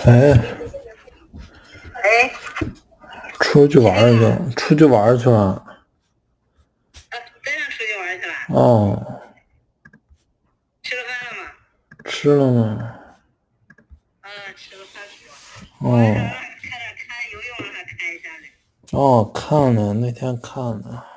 哎， 哎， 出去玩儿听了， 去，出去玩儿去了。 真的出去玩去了？ 哦， 吃了饭了吗？ 吃了吗？ 吃了饭去了。我还想哦， 让看点看游泳，让他看一下呢。 哦，看了，那天看了。